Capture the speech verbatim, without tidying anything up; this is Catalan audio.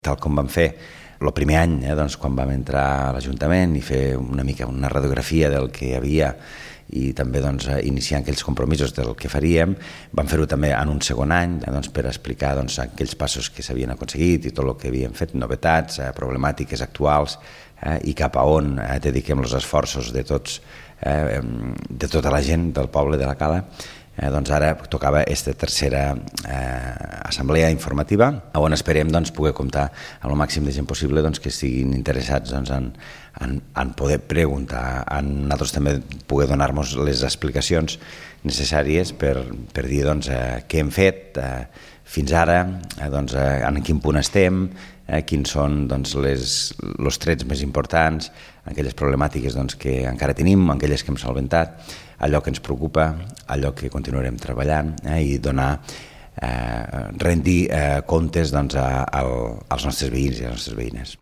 Tal com vam fer el primer any, eh, doncs, quan vam entrar a l'Ajuntament i fer una mica una radiografia del que hi havia i també doncs, iniciar aquells compromisos del que faríem, vam fer-ho també en un segon any eh, doncs, per explicar doncs, aquells passos que s'havien aconseguit i tot el que havíem fet, novetats, eh, problemàtiques actuals eh, i cap a on eh, dediquem els esforços de tots, eh, de tota la gent del poble de la Cala. Eh, doncs ara tocava aquesta tercera eh, assemblea informativa on esperem doncs, poder comptar amb el màxim de gent possible doncs, que estiguin interessats doncs, en, en, en poder preguntar, en nosaltres també poder donar-nos les explicacions necessàries per, per dir doncs, eh, què hem fet eh, fins ara, eh, doncs, eh, en quin punt estem, eh, quins són doncs, les, els trets més importants, aquelles problemàtiques doncs, que encara tenim, aquelles que hem solventat, allò que ens preocupa, allò que continuarem treballant eh, i donar, eh, rendir eh, comptes doncs, a, a, als nostres veïns i a les nostres veïnes.